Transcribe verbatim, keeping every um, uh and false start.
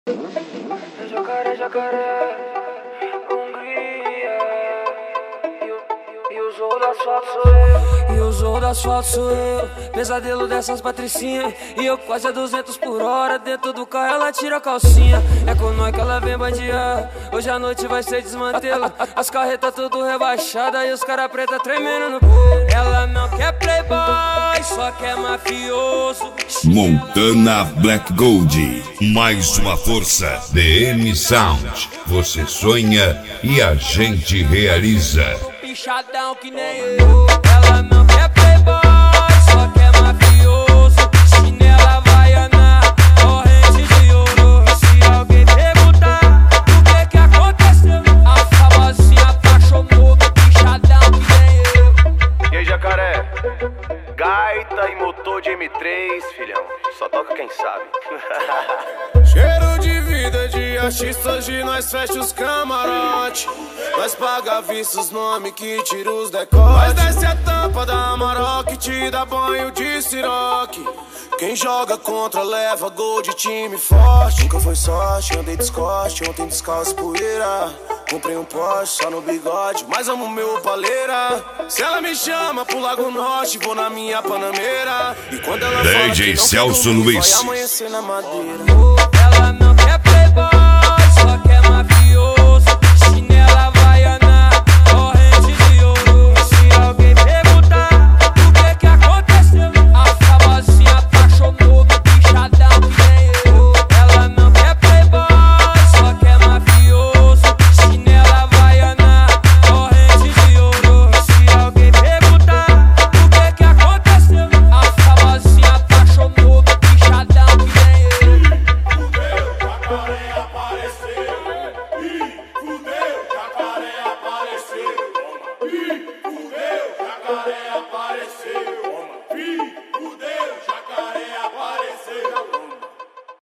Jacaré, jacaré, Hungria. E o, e o zorro do asfalto sou eu. E o zorro do asfalto sou eu. Pesadelo dessas patricinhas. E eu quase a duzentos por hora. Dentro do carro ela tira a calcinha. É com nós que ela vem bandear. Hoje a noite vai ser desmantelo. As carretas tudo rebaixadas. E os cara preta tremendo no peito. Ela não quer playboy, só quer mafioso. Montana Black Gold, mais uma força. D M Sound, você sonha e a gente realiza. Pichadão que nem eu. Ela não quer playboy, só quer mafioso. Chinela havaiana, corrente de ouro. E se alguém perguntar o que que aconteceu, a famosinha apaixonou do pichadão que nem eu. E aí, jacaré? Gaita e motor de M três, filhão. Só toca quem sabe. Cheiro de vida de artista, hoje nós fecha os camarote. Nós paga vista os nomes que tira os decotes. Nós desce a tampa da Amarok que te dá banho de siroque. Quem joga contra leva gol de time forte. Nunca foi sorte, andei descoste, ontem descalço poeira. Comprei um Porsche só no bigode, mas amo meu paleira. Se ela me chama pro Lago Norte, vou na minha Panameira. E quando ela D J fala que não Celso quer dormir, Luiz. vai amanhecer na madeira. Ela não quer playboy, só quer mafioso. Chinela havaiana, corrente de ouro. E se alguém perguntar o que que aconteceu, a famosinha apaixonou do pichadão que nem eu. Ela não quer playboy, só quer mafioso. Chinela havaiana, corrente de ouro. E se alguém perguntar o que que aconteceu, a famosinha apaixonou do pichadão que nem eu. Jacaré apareceu, ih, fudeu, jacaré apareceu, ih, fudeu, jacaré apareceu.